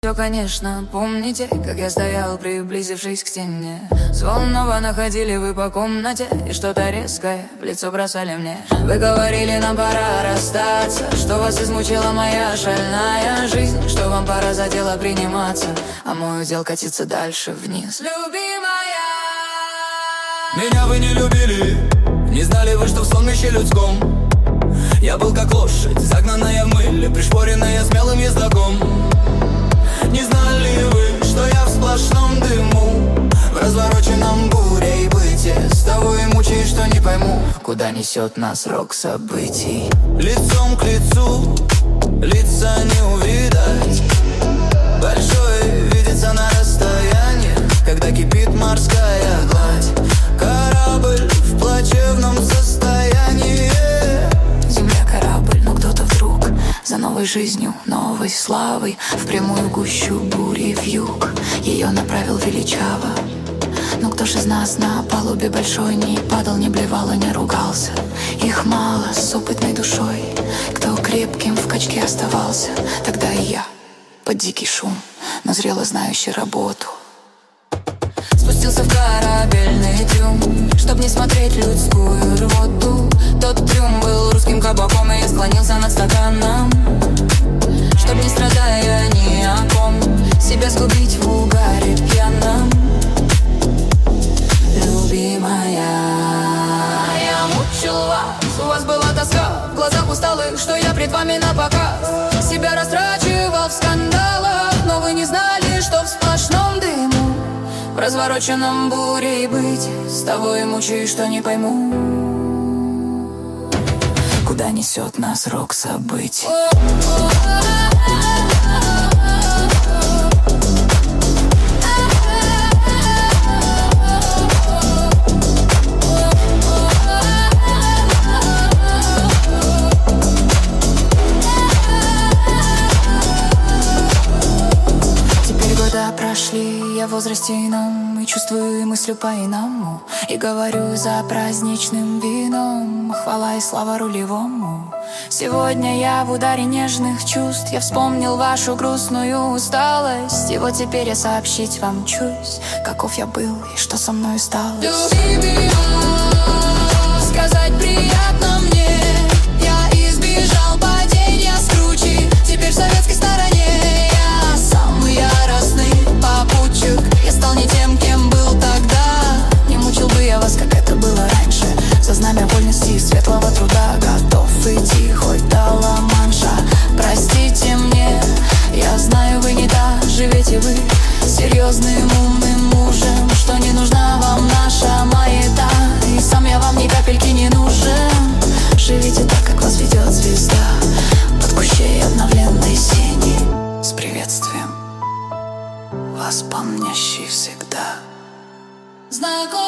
Все, конечно, помните, как я стоял, приблизившись к стене. Взволнованно ходили вы по комнате и что-то резкое в лицо бросали мне. Вы говорили, нам пора расстаться, что вас измучила моя шальная жизнь, что вам пора за дело приниматься, а мой удел катится дальше вниз. Любимая, меня вы не любили, не знали вы, что в сонмище людском я был как лошадь, загнанная в мыле, пришпоренная смелым ездоком. Не знали вы, что я в сплошном дыму, в развороченном бурей бытия, с того и мучаюсь, что не пойму, куда несет нас рок событий. Лицом к лицу, лица не увидать, большой видится на расстоянии, когда кипит морская гладь. Корабль в плачевном состоянии. Земля корабль, но кто-то вдруг за новой жизнью, новой славой в прямую гущу бури вьюг ее направил величаво. Но кто ж из нас на палубе большой не падал, не блевал и не ругался? Их мало с опытной душой, кто крепким в качке оставался. Тогда и я под дикий шум, но зрело знающий работу, спустился в корабельный трюм, чтоб не смотреть людскую рвоту. Тот трюм был русским кабаком, и я склонился над стаканом, чтоб не страдая ни о ком себя сгубить в угаре пьяном. Любимая, я мучил вас, у вас была тоска в глазах усталых, что я пред вами напоказ себя растрачивал в скандалах, но вы не знали, что в сплошном дыму, в развороченном бурей быть, с того и мучаюсь, что не пойму, куда несет нас рок событий. Прошли, я в возрасте ином, и чувствую, и мыслю по-иному, и говорю за праздничным вином хвала и слава рулевому. Сегодня я в ударе нежных чувств, я вспомнил вашу грустную усталость, и вот теперь я сообщить вам чусь, каков я был и что со мной стало. Любимая, сказать приятно мне, я избежал падения с кручи, теперь в советской стороне я самый яростный попутчик. Я стал не тем, кем был тогда, не мучил бы я вас, как это было раньше, за знамя вольности и светлого труда готов идти хоть до Ла-Манша. Простите мне, я знаю, вы не та, живете вы серьезным умным мужем, что не нужна вам наша маята, и сам я вам ни капельки не нужен. Живите так, как вас ведет звезда, под кущей обновленной сени, с приветствием, вас помнящий всегда. Знакомый